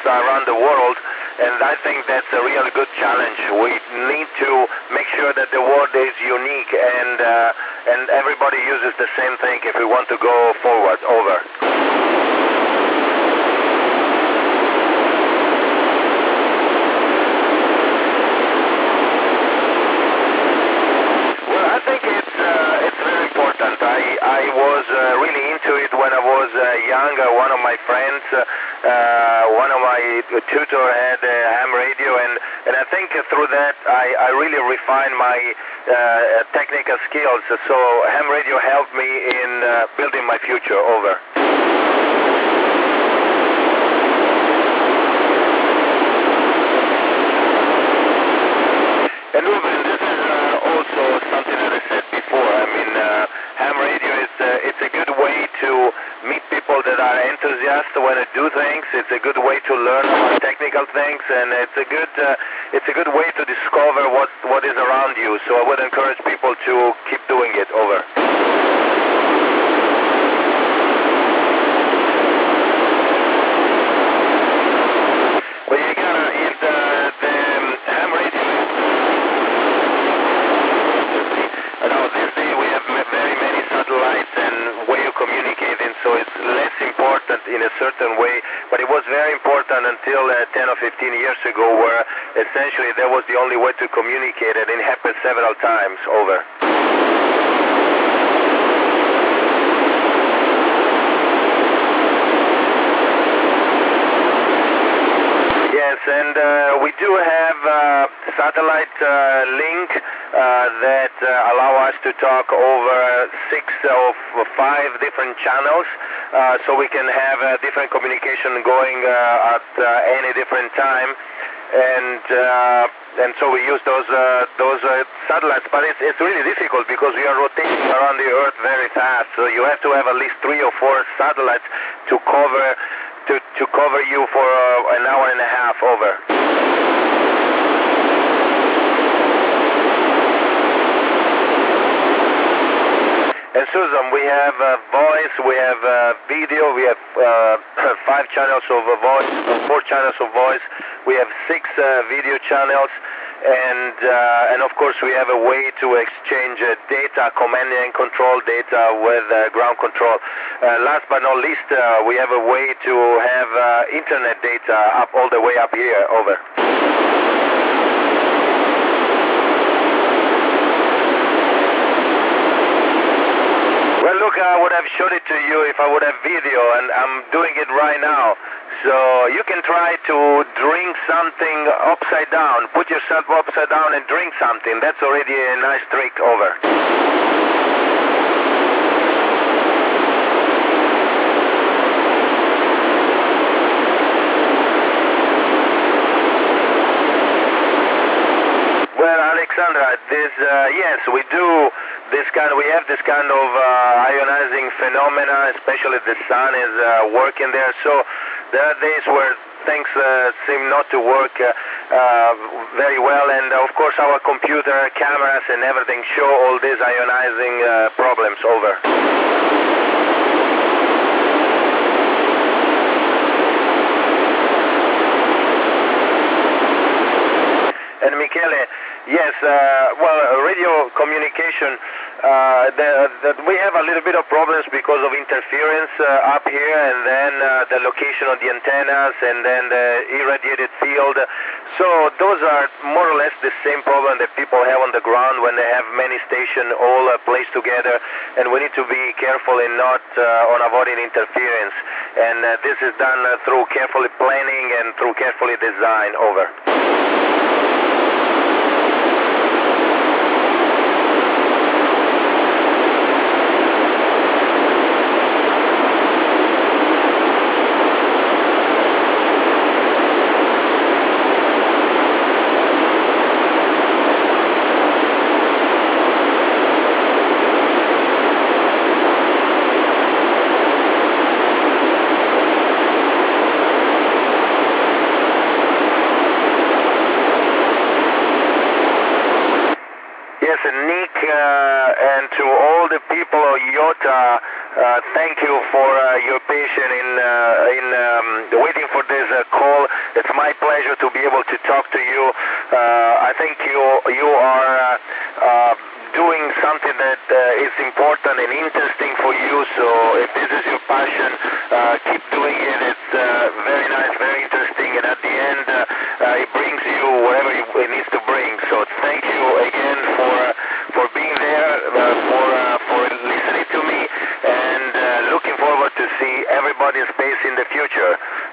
around the world, and I think that's a really good challenge. We need to make sure that the world is unique and everybody uses the same thing if we want to go forward. Over. I think it's very important. I was really into it when I was younger. One of my friends, one of my tutor had a ham radio, and I think through that I really refined my technical skills. So ham radio helped me in building my future. Over. And Ruben, this is also something that I said before. I mean, ham radio it's a good way to meet people that are enthusiasts when they do things. It's a good way to learn about technical things, and it's a good way to discover what is around you. So I would encourage people to keep doing it. Over. Well, you gotta, if the ham radio these days we have very many satellites and way of communicating, so it's less important in a certain way, but it was very important until 10 or 15 years ago, where essentially that was the only way to communicate, and it happened several times. Over. Yes, and we do have satellite link that allow us to talk over 6 or 5 different channels, so we can have different communication going at any different time, and so we use those satellites. But it's really difficult because we are rotating around the Earth very fast, so you have to have at least 3 or 4 satellites to cover you for an hour and a half. Over. And Susan, we have voice, we have video, we have 5 channels of voice, 4 channels of voice, we have 6 video channels, and of course we have a way to exchange data, command and control data with ground control. Last but not least, we have a way to have internet data up all the way up here. Over. Well, look, I would have showed it to you if I would have video, and I'm doing it right now. So you can try to drink something upside down. Put yourself upside down and drink something. That's already a nice trick. Over. Well, Alexandra, yes, we do. We have this kind of ionizing phenomena, especially the sun is working there. So there are days where things seem not to work very well, and of course our computer, cameras and everything show all these ionizing problems. Over. And Michele, yes, well, radio communication, we have a little bit of problems because of interference up here, and then the location of the antennas, and then the irradiated field. So those are more or less the same problem that people have on the ground when they have many stations all placed together, and we need to be careful in not on avoiding interference. And this is done through carefully planning and through carefully design. Over. Yes, and Nick, and to all the people of IOTA, thank you for your patience in waiting for for this call. It's my pleasure to be able to talk to you. I think you are doing something that is important and interesting for you. So if this is your passion, keep doing it. It's very nice, very interesting, and at the end, it brings you whatever it needs to bring. So thank you again for being there, for listening to me, and looking forward to see everybody in space in the future.